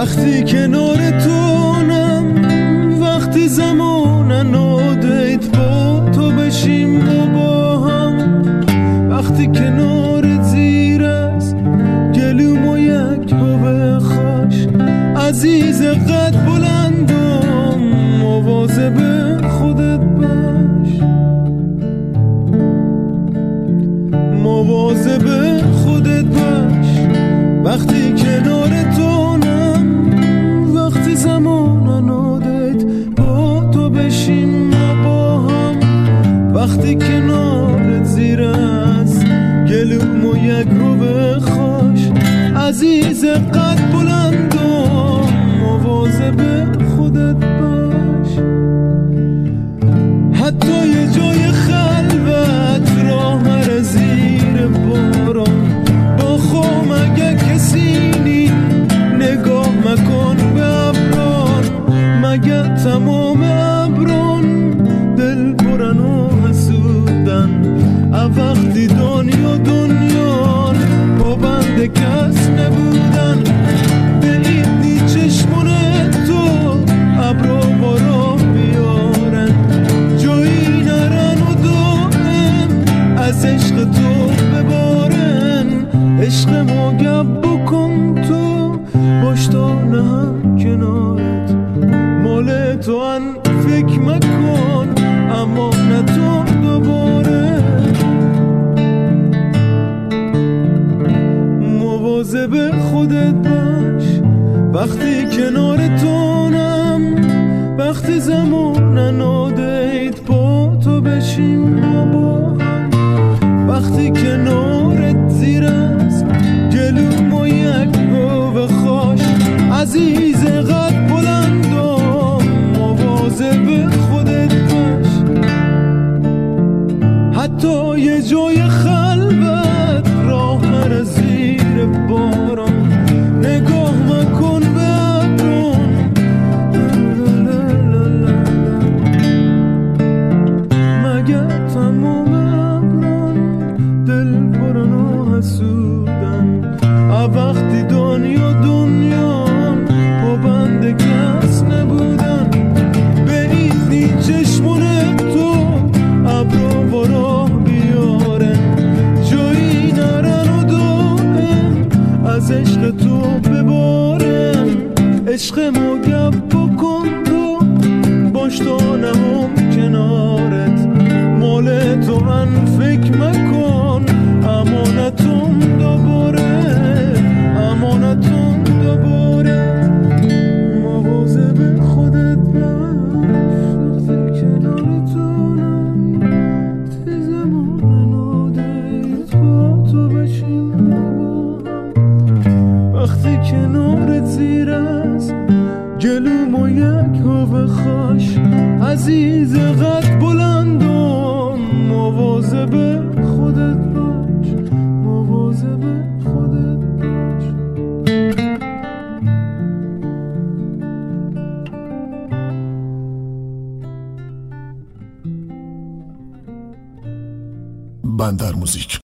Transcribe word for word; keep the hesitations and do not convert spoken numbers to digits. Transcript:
وقتی کنار تونم، وقتی زمان نادیت با تو بشیم و با هم، وقتی کنار زیر است گلوم و یک گوه خاش، عزیز قد بلندم مواظب خودت باش، مواظب خودت باش. وقتی کنار تونم، وقتی زمان نادیت با تو بشیم و با هم، وقتی کنارت زیر است گلوم و یک گوه خاش، عزیز قد بلندم مواظب خودت باش. حتی یه جای خلوت راه مره زیر باران، با خم اگه کسی نی نگاه مکن به ابران، مگه تمام ابران دل پرن و حسودن، وقتی دنیا دنیا با بند کس نبودن، به این چشمون تو ابرا بارا بیارن، جایی نرن و دائم از عشق تو ببارن، عشق ما گب بکن تو باش تا نه هم کنارت، مال تو ان فکر مکن اما نه تو دوباره، مواظب خودت باش. وقتی کنار تونم، وقتی زمان نادیت با تو بشیم و با هم، وقتی کنارت زیر است گلوم و یک گوه خاش، عزیز قد بلندم مواظب خودت باش. حتی یه جای خلوت راه مره زیر باران، نگاه مکن به ابرون، مگه تمام ابرون دل پرن و حسودن، وقتی دنیا دنیا با بند کس نبودن، به این چشمون تو ابرا بارا بیارن، جایی نرن و دائم از عشق تو ببارن، عشق ما گب بکن تو باش تا نهم کنارت، مال تو ان فکر مکن امانتم دوباره، امانتم دوباره، مواظب خودت باش. وقتی کنار تونم، تی زمان نادیت با تو بشیم و با هم، وقتی کنارت زیر است گلوم و یک گوه خاش، عزیز قد بلندم مواظب خودت باش، مواظب خودت باش. بندر موزیک.